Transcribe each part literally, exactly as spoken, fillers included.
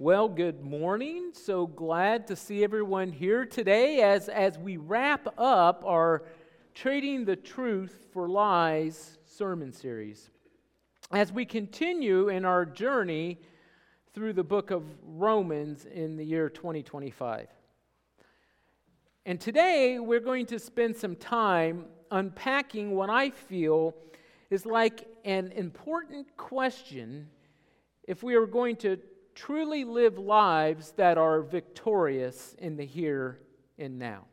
Well, good morning. So glad to see everyone here today as, as we wrap up our Trading the Truth for Lies sermon series. As we continue in our journey through the book of Romans in the year twenty twenty-five. And today we're going to spend some time unpacking what I feel is like an important question if we are going to truly live lives that are victorious in the here and now.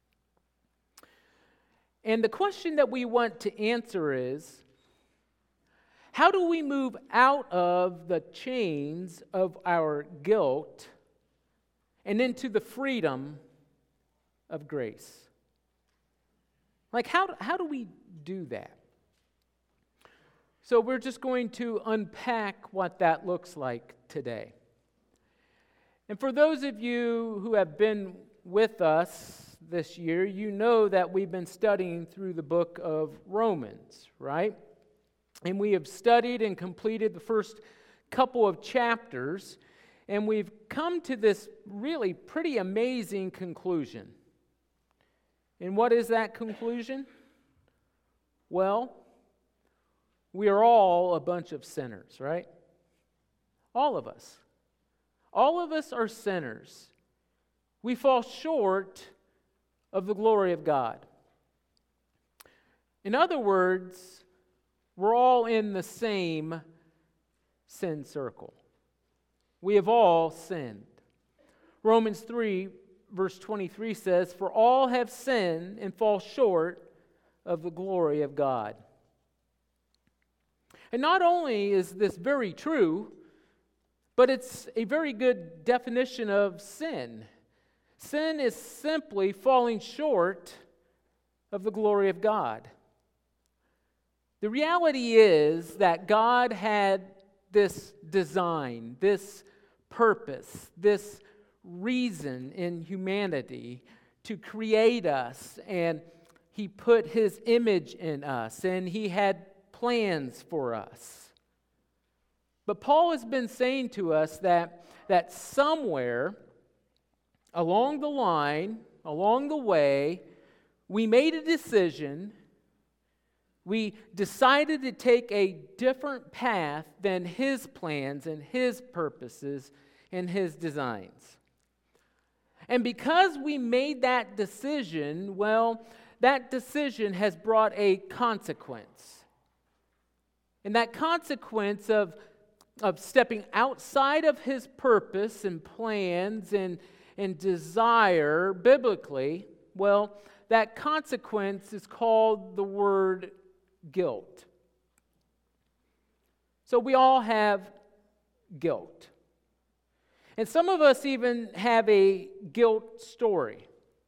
And the question that we want to answer is, how do we move out of the chains of our guilt and into the freedom of grace? Like, how, how do we do that? So we're just going to unpack what that looks like today. And for those of you who have been with us this year, you know that we've been studying through the book of Romans, right? And we have studied and completed the first couple of chapters, and we've come to this really pretty amazing conclusion. And what is that conclusion? Well, we are all a bunch of sinners, right? All of us. All of us are sinners. We fall short of the glory of God. In other words, we're all in the same sin circle. We have all sinned. Romans three, verse twenty-three says, "For all have sinned and fall short of the glory of God." And not only is this very true, but it's a very good definition of sin. Sin is simply falling short of the glory of God. The reality is that God had this design, this purpose, this reason in humanity to create us, and He put His image in us, and He had plans for us. But Paul has been saying to us that, that somewhere along the line, along the way, we made a decision. We decided to take a different path than His plans and His purposes and His designs. And because we made that decision, well, that decision has brought a consequence. And that consequence of, of stepping outside of His purpose and plans and, and desire biblically, well, that consequence is called the word guilt. So we all have guilt. And some of us even have a guilt story.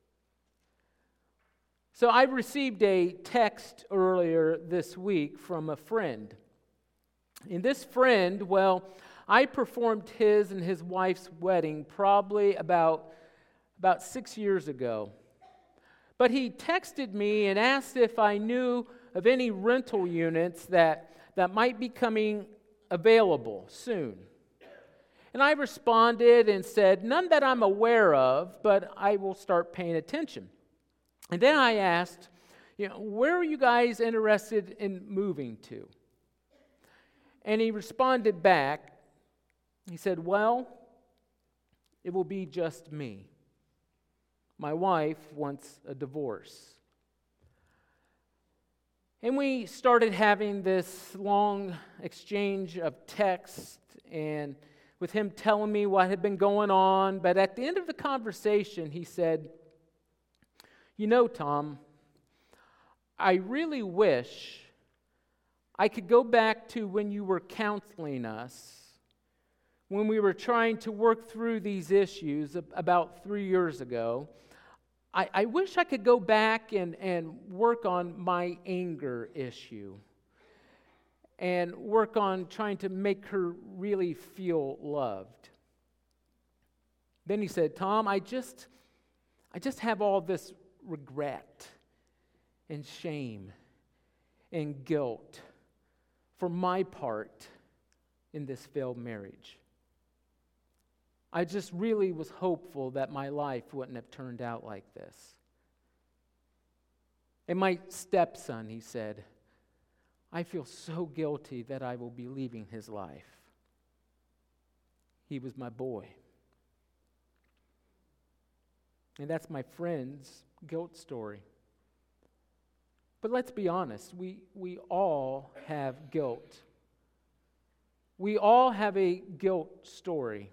So I received a text earlier this week from a friend. And this friend, well, I performed his and his wife's wedding probably about, about six years ago. But he texted me and asked if I knew of any rental units that, that might be coming available soon. And I responded and said, none that I'm aware of, but I will start paying attention. And then I asked, you know, where are you guys interested in moving to? And he responded back. He said, well, it will be just me. My wife wants a divorce. And we started having this long exchange of text, and with him telling me what had been going on. But at the end of the conversation, he said, you know, Tom, I really wish I could go back to when you were counseling us, when we were trying to work through these issues about three years ago. I, I wish I could go back and, and work on my anger issue and work on trying to make her really feel loved. Then he said, Tom, I just, I just have all this regret and shame and guilt for my part in this failed marriage. I just really was hopeful that my life wouldn't have turned out like this. And my stepson, he said, I feel so guilty that I will be leaving his life. He was my boy. And that's my friend's guilt story. But let's be honest, we, we all have guilt. We all have a guilt story.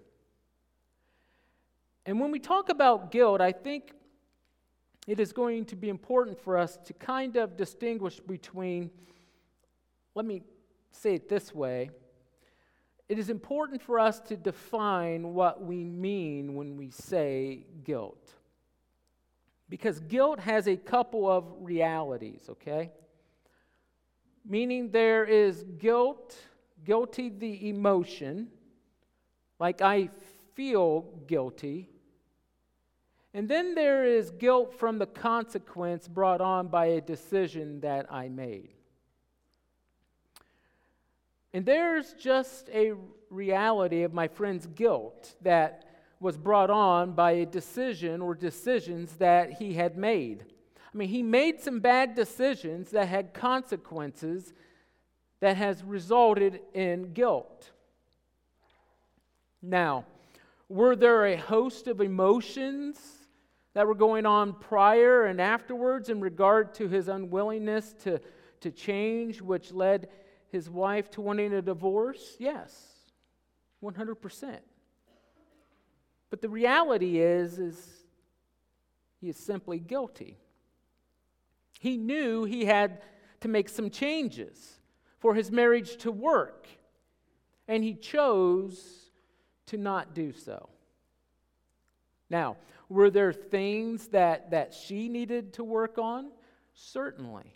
And when we talk about guilt, I think it is going to be important for us to kind of distinguish between, let me say it this way, it is important for us to define what we mean when we say guilt. Because guilt has a couple of realities, okay? Meaning there is guilt, guilty the emotion, like I feel guilty. And then there is guilt from the consequence brought on by a decision that I made. And there's just a reality of my friend's guilt that was brought on by a decision or decisions that he had made. I mean, he made some bad decisions that had consequences that has resulted in guilt. Now, were there a host of emotions that were going on prior and afterwards in regard to his unwillingness to, to change, which led his wife to wanting a divorce? Yes, one hundred percent. But the reality is, is he is simply guilty. He knew he had to make some changes for his marriage to work, and he chose to not do so. Now, were there things that, that she needed to work on? Certainly.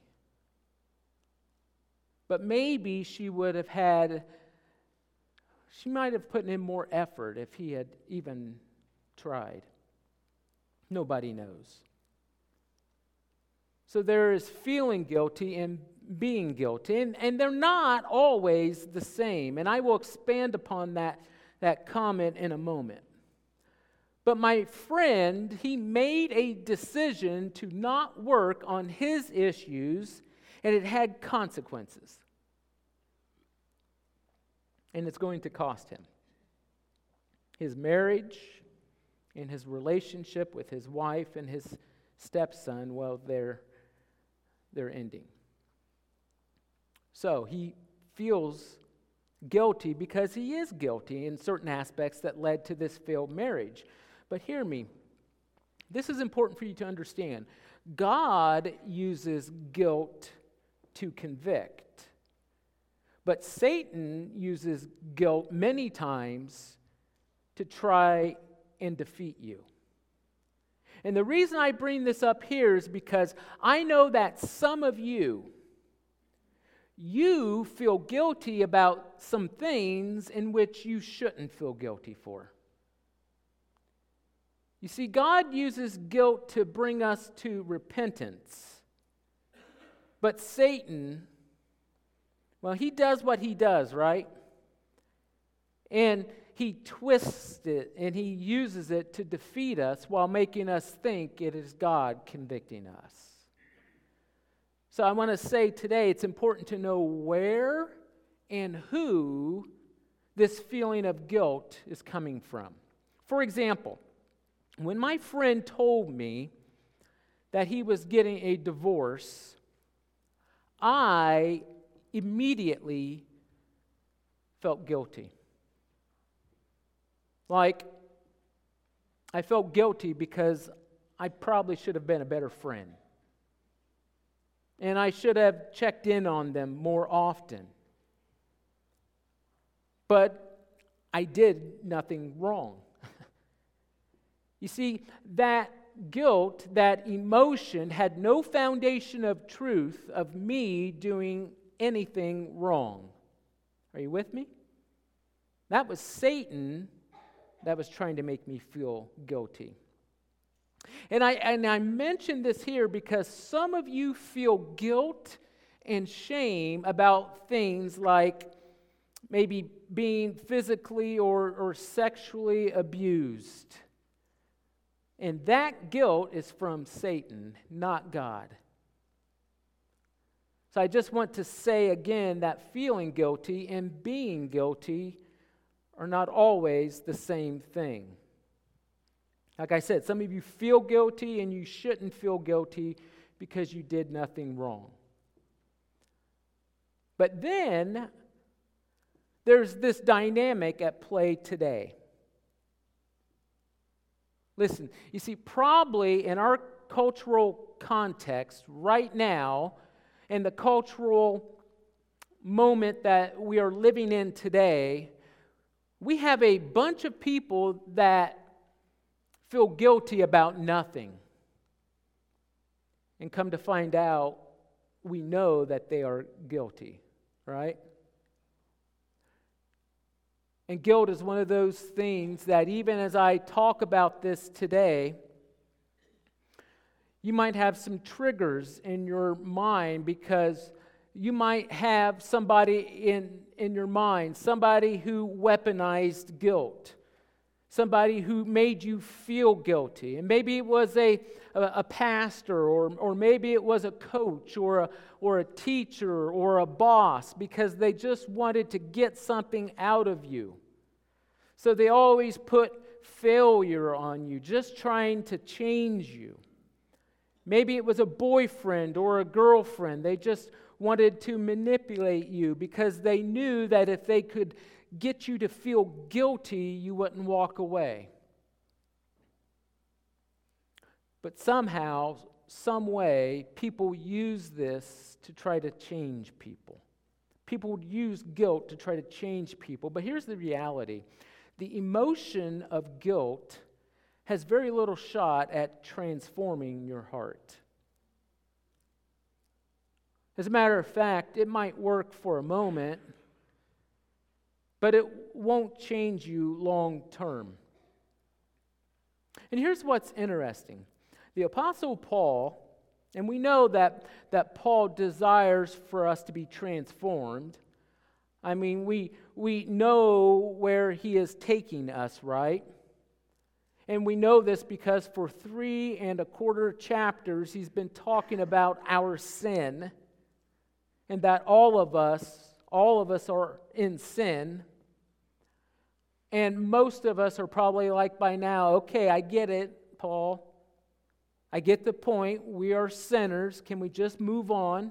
But maybe she would have had, she might have put in more effort if he had even tried. Nobody knows. So there is feeling guilty and being guilty, and, and they're not always the same. And I will expand upon that, that comment in a moment. But my friend, he made a decision to not work on his issues, and it had consequences. And it's going to cost him. His marriage and his relationship with his wife and his stepson, well, they're, they're ending. So he feels guilty because he is guilty in certain aspects that led to this failed marriage. But hear me, this is important for you to understand. God uses guilt to convict, but Satan uses guilt many times to try and defeat you. And the reason I bring this up here is because I know that some of you, you feel guilty about some things in which you shouldn't feel guilty for. You see, God uses guilt to bring us to repentance. But Satan, well, he does what he does, right? And he twists it and he uses it to defeat us while making us think it is God convicting us. So I want to say today it's important to know where and who this feeling of guilt is coming from. For example, when my friend told me that he was getting a divorce, I immediately felt guilty. Like, I felt guilty because I probably should have been a better friend. And I should have checked in on them more often. But I did nothing wrong. You see, that guilt, that emotion had no foundation of truth of me doing anything wrong. Are you with me? That was Satan that was trying to make me feel guilty. And I, and I mention this here because some of you feel guilt and shame about things like maybe being physically or, or sexually abused. And that guilt is from Satan, not God. So I just want to say again that feeling guilty and being guilty are not always the same thing. Like I said, some of you feel guilty and you shouldn't feel guilty because you did nothing wrong. But then there's this dynamic at play today. Listen, you see, probably in our cultural context right now, in the cultural moment that we are living in today, we have a bunch of people that feel guilty about nothing. And come to find out, we know that they are guilty, right? And guilt is one of those things that even as I talk about this today, you might have some triggers in your mind because you might have somebody in, in your mind, somebody who weaponized guilt, somebody who made you feel guilty. And maybe it was a, a, a pastor, or, or maybe it was a coach or a, or a teacher or a boss, because they just wanted to get something out of you. So they always put failure on you, just trying to change you. Maybe it was a boyfriend or a girlfriend. They just wanted to manipulate you because they knew that if they could get you to feel guilty, you wouldn't walk away. But somehow, some way, people use this to try to change people. People would use guilt to try to change people. But here's the reality. The emotion of guilt has very little shot at transforming your heart. As a matter of fact, it might work for a moment, but it won't change you long term. And here's what's interesting. The Apostle Paul, and we know that, that Paul desires for us to be transformed. I mean, we, we know where he is taking us, right? And we know this because for three and a quarter chapters, he's been talking about our sin, and that all of us, all of us are in sin. And most of us are probably like by now, okay, I get it, Paul. I get the point. We are sinners. Can we just move on?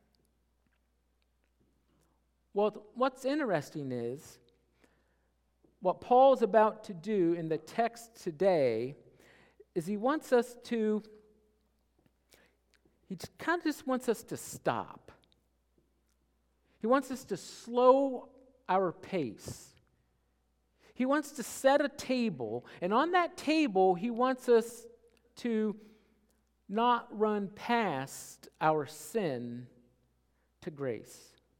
Well, what's interesting is what Paul's about to do in the text today is he wants us to, he kind of just wants us to stop. He wants us to slow our pace. He wants to set a table, and on that table, he wants us to not run past our sin to grace.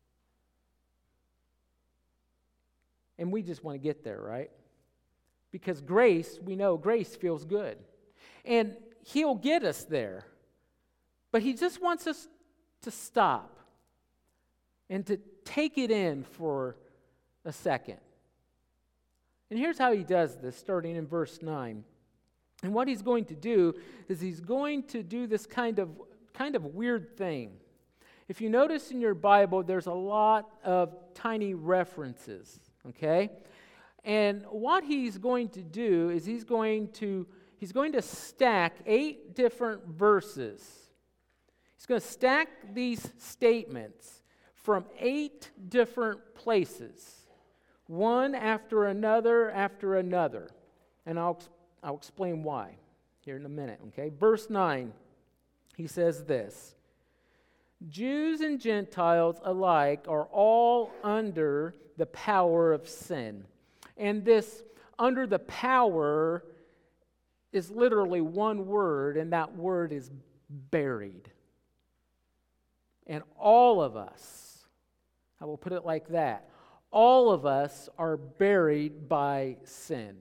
And we just want to get there, right? Because grace, we know grace feels good. And he'll get us there. But he just wants us to stop and to take it in for a second. And here's how he does this, starting in verse nine. And what he's going to do is he's going to do this kind of, kind of weird thing. If you notice in your Bible, there's a lot of tiny references. Okay? And what he's going to do is he's going to he's going to stack eight different verses. He's going to stack these statements from eight different places, one after another after another. And I'll I'll explain why here in a minute, okay? Verse nine. He says this: Jews and Gentiles alike are all under the power of sin. And this under the power is literally one word, and that word is buried. And all of us, I will put it like that, all of us are buried by sin.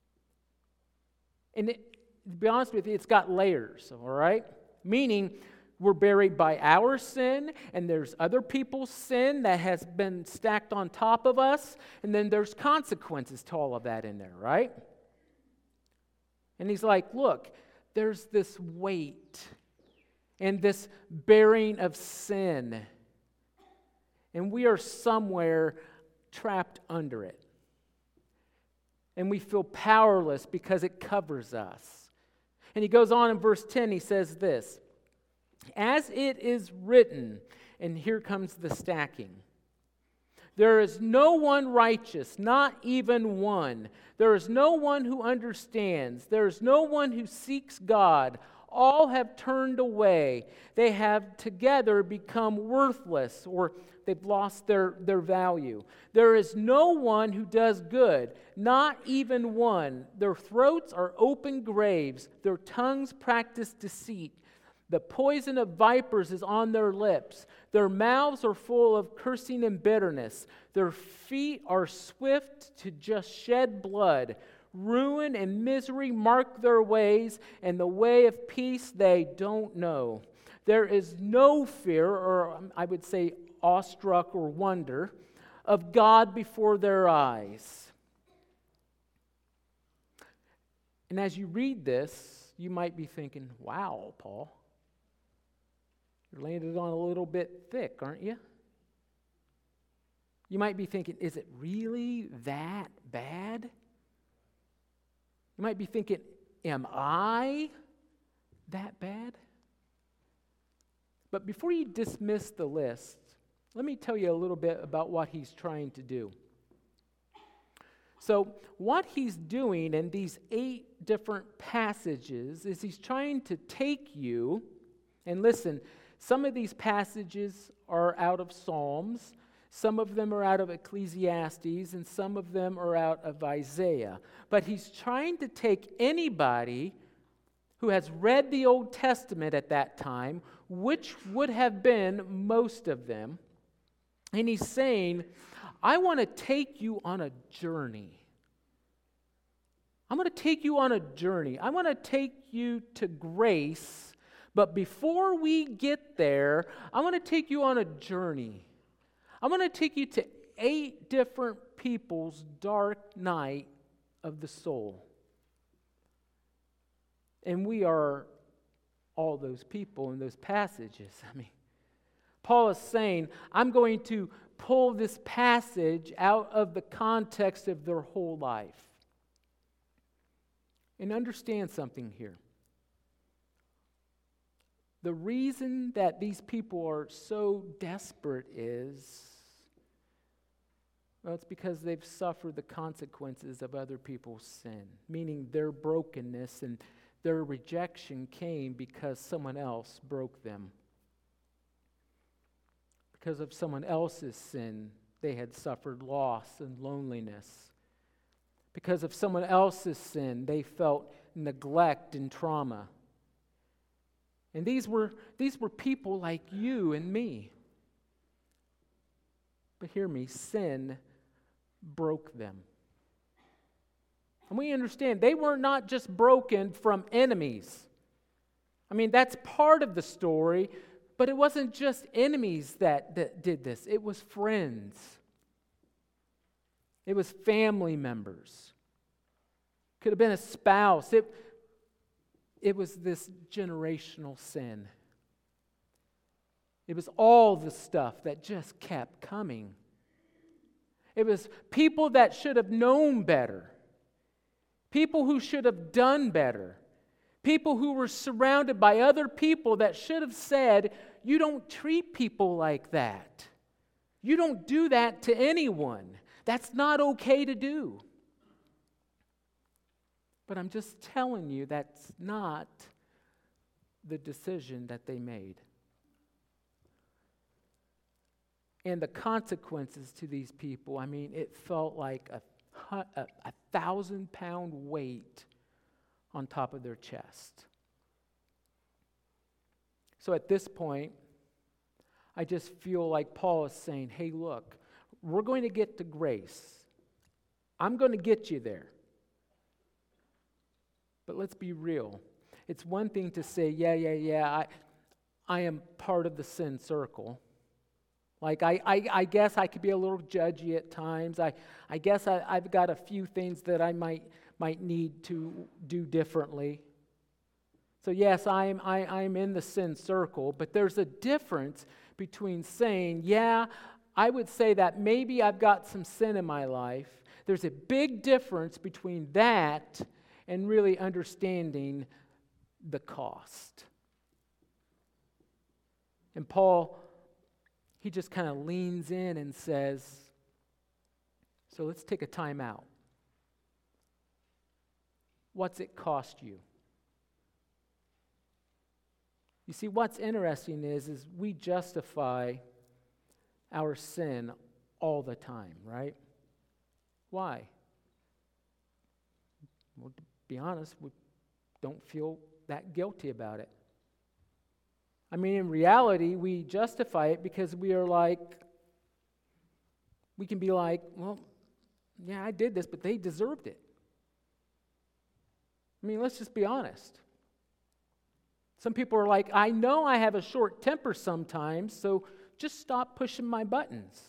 And it, to be honest with you, it's got layers, all right? Meaning, We're buried by our sin, and there's other people's sin that has been stacked on top of us, and then there's consequences to all of that in there, right? And he's like, look, there's this weight and this bearing of sin, and we are somewhere trapped under it. And we feel powerless because it covers us. And he goes on in verse ten, he says this, as it is written, and here comes the stacking. There is no one righteous, not even one. There is no one who understands. There is no one who seeks God. All have turned away. They have together become worthless, or they've lost their, their value. There is no one who does good, not even one. Their throats are open graves. Their tongues practice deceit. The poison of vipers is on their lips. Their mouths are full of cursing and bitterness. Their feet are swift to just shed blood. Ruin and misery mark their ways, and the way of peace they don't know. There is no fear, or I would say awestruck or wonder, of God before their eyes. And as you read this, you might be thinking, wow, Paul, you're laying it on a little bit thick, aren't you? You might be thinking, is it really that bad? You might be thinking, am I that bad? But before you dismiss the list, let me tell you a little bit about what he's trying to do. So, what he's doing in these eight different passages is he's trying to take you, and listen, some of these passages are out of Psalms, some of them are out of Ecclesiastes, and some of them are out of Isaiah. But he's trying to take anybody who has read the Old Testament at that time, which would have been most of them, and he's saying, I want to take you on a journey. I'm going to take you on a journey. I want to take you to grace. But before we get there, I want to take you on a journey. I want to take you to eight different people's dark night of the soul. And we are all those people in those passages. I mean, Paul is saying, I'm going to pull this passage out of the context of their whole life. And understand something here. The reason that these people are so desperate is, well, it's because they've suffered the consequences of other people's sin, meaning their brokenness and their rejection came because someone else broke them. Because of someone else's sin, they had suffered loss and loneliness. Because of someone else's sin, they felt neglect and trauma. And these were, these were people like you and me. But hear me, sin broke them. And we understand they were not just broken from enemies. I mean, that's part of the story, but it wasn't just enemies that, that did this. It was friends. It was family members. Could have been a spouse. It, it was this generational sin. It was all the stuff that just kept coming. It was people that should have known better. People who should have done better. People who were surrounded by other people that should have said, you don't treat people like that. You don't do that to anyone. That's not okay to do. But I'm just telling you that's not the decision that they made. And the consequences to these people, I mean, it felt like a, a, a thousand pound weight on top of their chest. So at this point, I just feel like Paul is saying, hey, look, we're going to get to grace. I'm going to get you there. But let's be real. It's one thing to say, yeah, yeah, yeah, I, I am part of the sin circle. Like, I, I, I guess I could be a little judgy at times. I, I guess I, I've got a few things that I might, might need to do differently. So yes, I'm, I, I'm in the sin circle, but there's a difference between saying, yeah, I would say that maybe I've got some sin in my life. There's a big difference between that and really understanding the cost. And Paul, he just kind of leans in and says, so let's take a time out. What's it cost you? You see, what's interesting is, is we justify our sin all the time, right? Why? Well, to be honest, we don't feel that guilty about it. I mean, in reality, we justify it because we are like, we can be like, well, yeah, I did this, but they deserved it. I mean, let's just be honest. Some people are like, I know I have a short temper sometimes, so just stop pushing my buttons.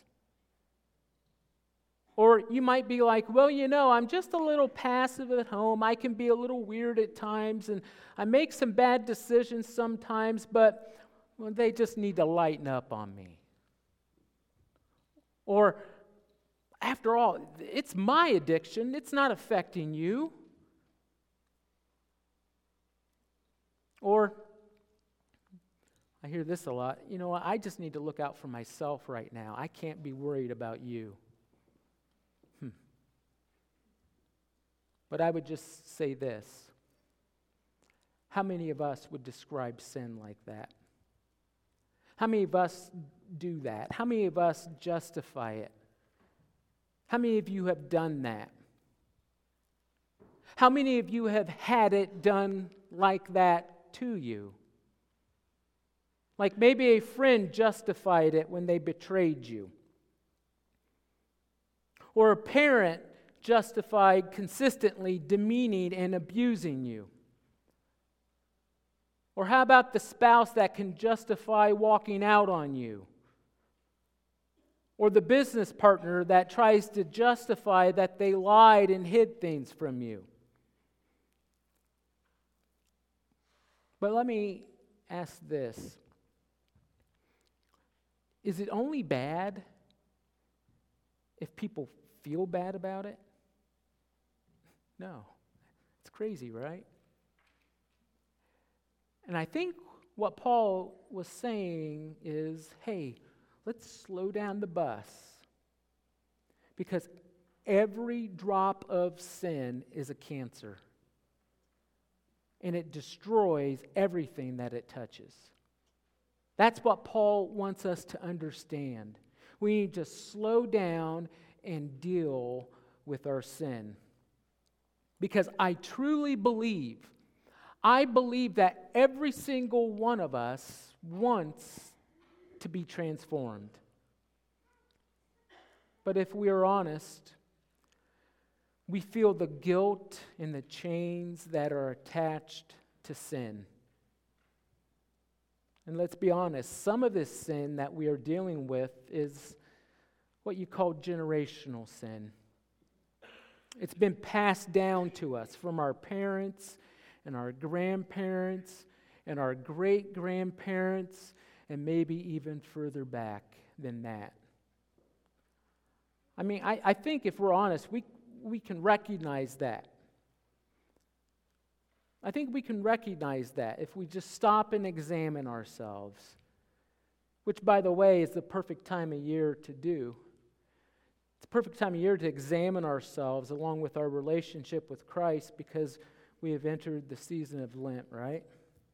Or you might be like, well, you know, I'm just a little passive at home. I can be a little weird at times, and I make some bad decisions sometimes, but well, they just need to lighten up on me. Or, after all, it's my addiction. It's not affecting you. Or, I hear this a lot, you know what, I just need to look out for myself right now. I can't be worried about you. Hmm. But I would just say this. How many of us would describe sin like that? How many of us do that? How many of us justify it? How many of you have done that? How many of you have had it done like that to you? Like maybe a friend justified it when they betrayed you. Or a parent justified consistently demeaning and abusing you. Or how about the spouse that can justify walking out on you? Or the business partner that tries to justify that they lied and hid things from you. But let me ask this. Is it only bad if people feel bad about it? No. It's crazy, right? And I think what Paul was saying is, hey, let's slow down the bus. Because every drop of sin is a cancer. And it destroys everything that it touches. That's what Paul wants us to understand. We need to slow down and deal with our sin. Because I truly believe, I believe that every single one of us wants to be transformed. But if we are honest, we feel the guilt and the chains that are attached to sin. And let's be honest, some of this sin that we are dealing with is what you call generational sin. It's been passed down to us from our parents and our grandparents and our great-grandparents and maybe even further back than that. I mean, I, I think if we're honest, we, we can recognize that. I think we can recognize that if we just stop and examine ourselves, which, by the way, is the perfect time of year to do. It's the perfect time of year to examine ourselves along with our relationship with Christ because we have entered the season of Lent, right?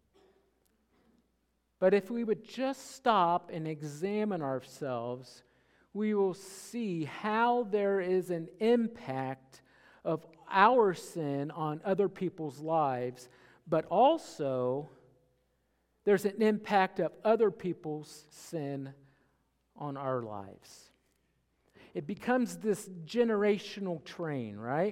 But if we would just stop and examine ourselves, we will see how there is an impact of our sin on other people's lives, but also there's an impact of other people's sin on our lives. It becomes this generational train, right?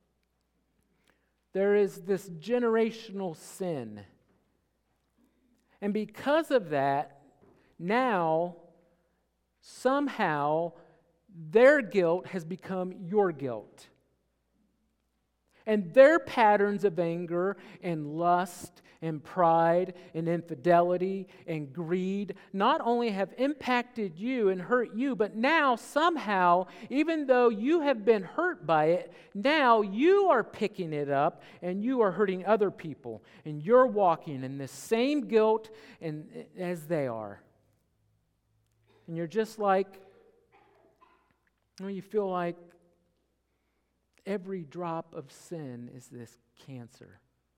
There is this generational sin. And because of that, now, somehow, their guilt has become your guilt. And their patterns of anger and lust and pride and infidelity and greed not only have impacted you and hurt you, but now somehow, even though you have been hurt by it, now you are picking it up and you are hurting other people. And you're walking in the same guilt and, as they are. And you're just like, you know, you feel like every drop of sin is this cancer.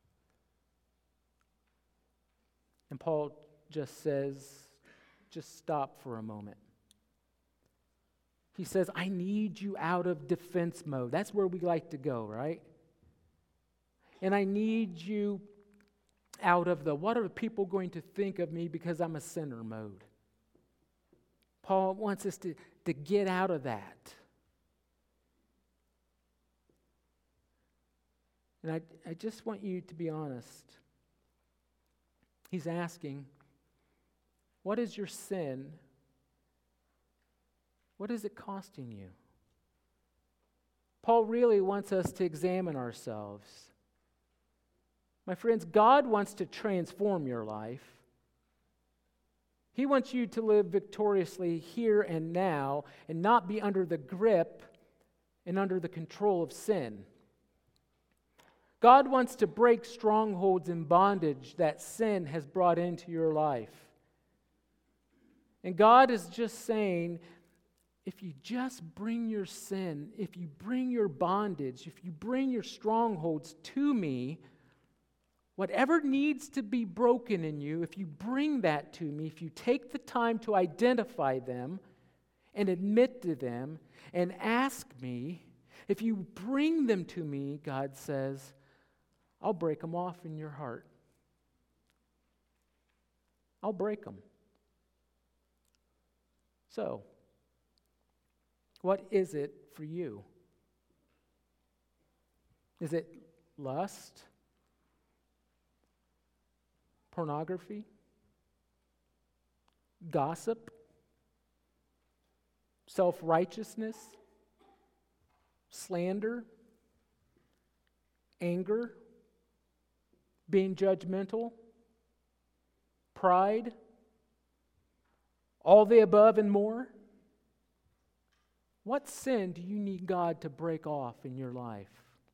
And Paul just says, just stop for a moment. He says, I need you out of defense mode. That's where we like to go, right? And I need you out of the, what are people going to think of me because I'm a sinner mode. Paul wants us to, to get out of that. And I, I just want you to be honest. He's asking, what is your sin? What is it costing you? Paul really wants us to examine ourselves. My friends, God wants to transform your life. He wants you to live victoriously here and now and not be under the grip and under the control of sin. God wants to break strongholds and bondage that sin has brought into your life. And God is just saying, if you just bring your sin, if you bring your bondage, if you bring your strongholds to me, whatever needs to be broken in you, if you bring that to me, if you take the time to identify them and admit to them and ask me, if you bring them to me, God says, I'll break them off in your heart. I'll break them. So, what is it for you? Is it lust? Pornography? Gossip? Self-righteousness? Slander? Anger? Being judgmental? Pride? All the above and more? What sin do you need God to break off in your life?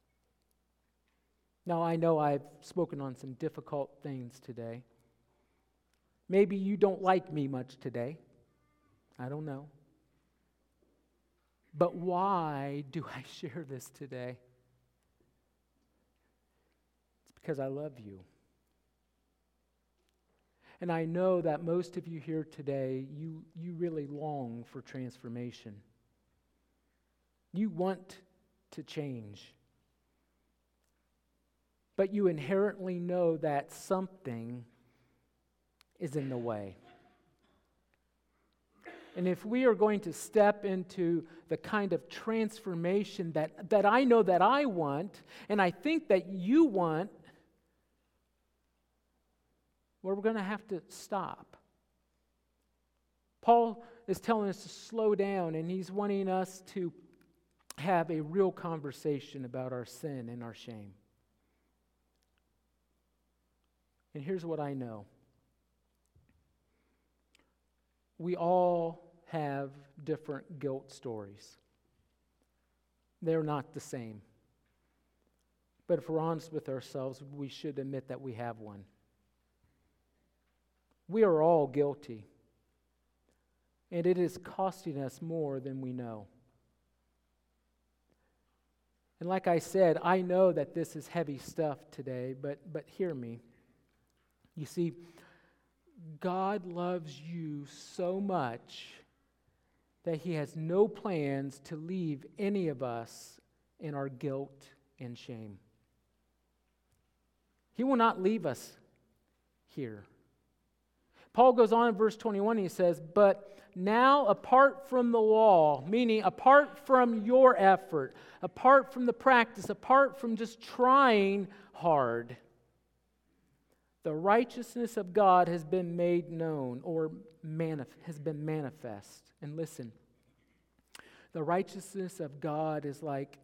Now, I know I've spoken on some difficult things today. Maybe you don't like me much today. I don't know. But why do I share this today? It's because I love you. And I know that most of you here today, you, you really long for transformation. You want to change. But you inherently know that something is in the way. And if we are going to step into the kind of transformation that, that I know that I want, and I think that you want, well, we're going to have to stop. Paul is telling us to slow down, and he's wanting us to have a real conversation about our sin and our shame. And here's what I know. We all have different guilt stories. They're not the same. But if we're honest with ourselves, we should admit that we have one. We are all guilty. And it is costing us more than we know. And like I said, I know that this is heavy stuff today, but, but hear me. You see, God loves you so much that He has no plans to leave any of us in our guilt and shame. He will not leave us here. Paul goes on in verse twenty-one, he says, but now apart from the law, meaning apart from your effort, apart from the practice, apart from just trying hard, The righteousness of God has been made known or manif- has been manifest. And listen, the righteousness of God is like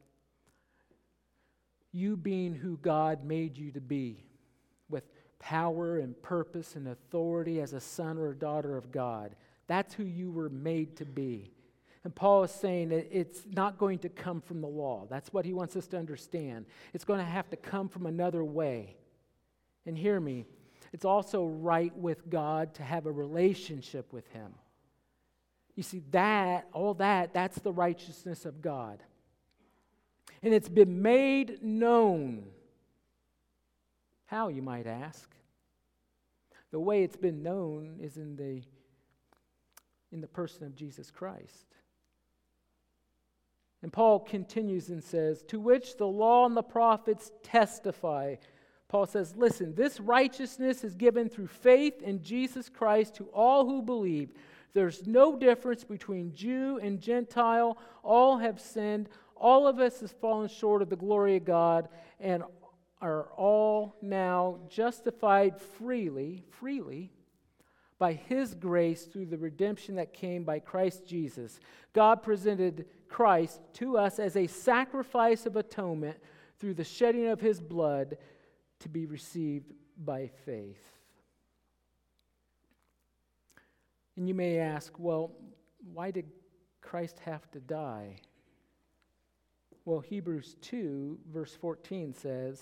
you being who God made you to be, with power and purpose and authority as a son or a daughter of God. That's who you were made to be. And Paul is saying that it's not going to come from the law. That's what he wants us to understand. It's going to have to come from another way. And hear me, it's also right with God to have a relationship with Him. You see, that, all that, that's the righteousness of God. And it's been made known. How, you might ask? The way it's been known is in the, in the person of Jesus Christ. And Paul continues and says, to which the law and the prophets testify. Paul says, listen, this righteousness is given through faith in Jesus Christ to all who believe. There's no difference between Jew and Gentile. All have sinned. All of us have fallen short of the glory of God and are all now justified freely, freely, by His grace through the redemption that came by Christ Jesus. God presented Christ to us as a sacrifice of atonement through the shedding of His blood to be received by faith. And you may ask, well, why did Christ have to die? Well, Hebrews two, verse fourteen says,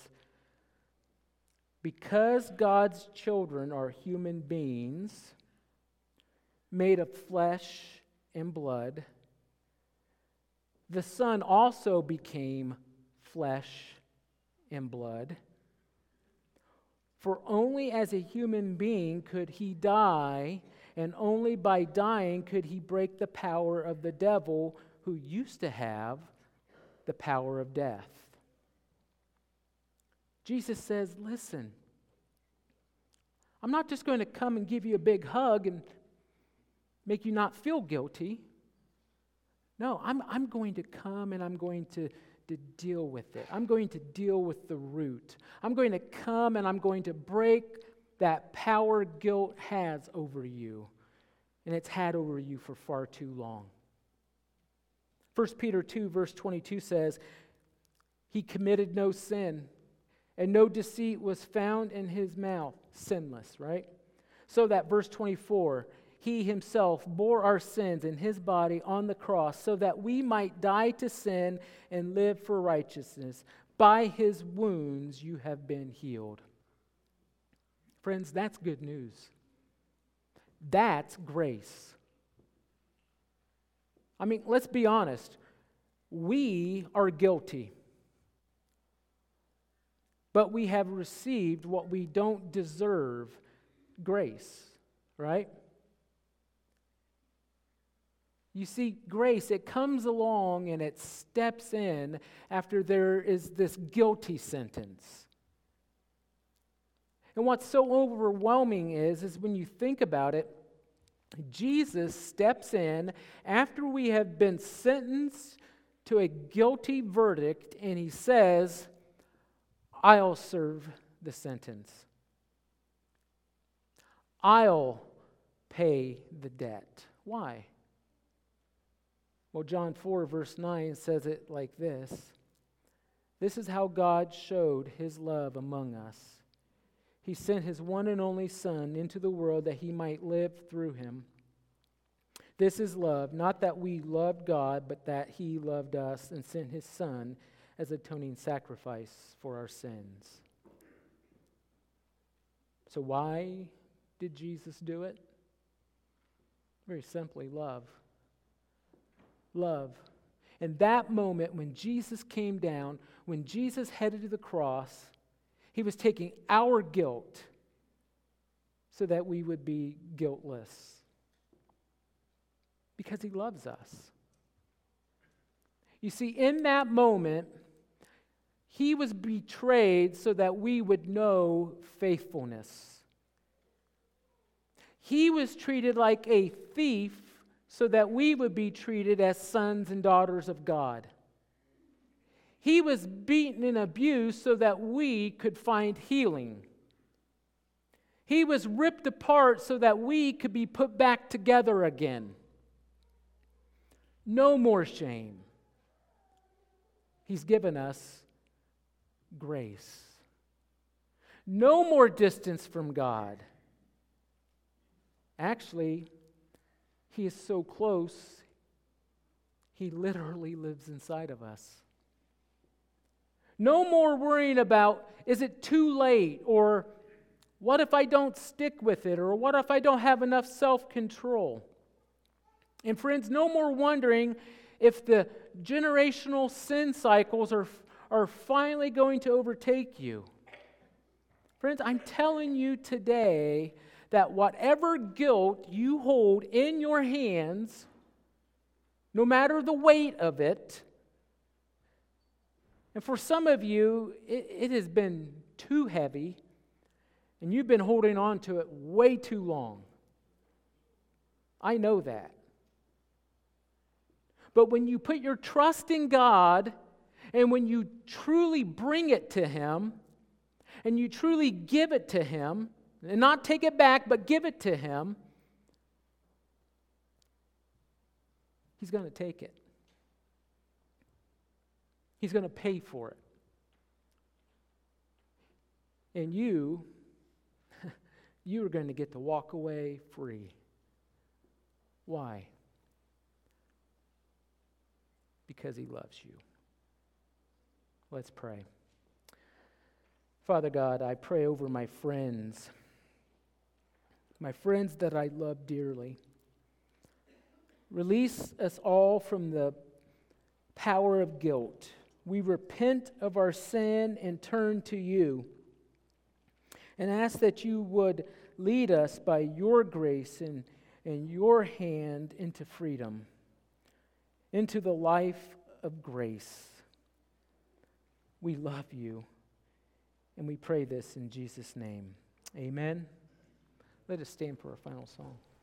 because God's children are human beings made of flesh and blood, the Son also became flesh and blood. For only as a human being could He die, and only by dying could He break the power of the devil, who used to have the power of death. Jesus says, listen, I'm not just going to come and give you a big hug and make you not feel guilty. No, I'm, I'm going to come and I'm going to, to deal with it. I'm going to deal with the root. I'm going to come and I'm going to break that power guilt has over you. And it's had over you for far too long. First Peter two, verse twenty-two says, He committed no sin, and no deceit was found in His mouth. Sinless, right? So that verse twenty-four, He Himself bore our sins in His body on the cross so that we might die to sin and live for righteousness. By His wounds you have been healed. Friends, that's good news. That's grace. I mean, let's be honest. We are guilty. But we have received what we don't deserve, grace, right? You see, grace, it comes along and it steps in after there is this guilty sentence. And what's so overwhelming is, is when you think about it, Jesus steps in after we have been sentenced to a guilty verdict, and He says, I'll serve the sentence. I'll pay the debt. Why? Well, John four, verse nine says it like this. This is how God showed His love among us. He sent His one and only Son into the world that He might live through Him. This is love, not that we loved God, but that He loved us and sent His Son as atoning sacrifice for our sins. So why did Jesus do it? Very simply, love. Love. And that moment when Jesus came down, when Jesus headed to the cross, He was taking our guilt so that we would be guiltless. Because He loves us. You see, in that moment, He was betrayed so that we would know faithfulness. He was treated like a thief so that we would be treated as sons and daughters of God. He was beaten and abused so that we could find healing. He was ripped apart so that we could be put back together again. No more shame. He's given us grace. No more distance from God. Actually, He is so close, He literally lives inside of us. No more worrying about, is it too late? Or what if I don't stick with it? Or what if I don't have enough self-control? And friends, no more wondering if the generational sin cycles are, are finally going to overtake you. Friends, I'm telling you today that whatever guilt you hold in your hands, no matter the weight of it, and for some of you, it, it has been too heavy, and you've been holding on to it way too long. I know that. But when you put your trust in God, and when you truly bring it to Him, and you truly give it to Him, and not take it back, but give it to Him, He's going to take it. He's going to pay for it. And you, you are going to get to walk away free. Why? Because He loves you. Let's pray. Father God, I pray over my friends, my friends that I love dearly. Release us all from the power of guilt. We repent of our sin and turn to You, and ask that You would lead us by Your grace and, and Your hand into freedom, into the life of grace. We love You. And we pray this in Jesus' name. Amen. Let us stand for our final song.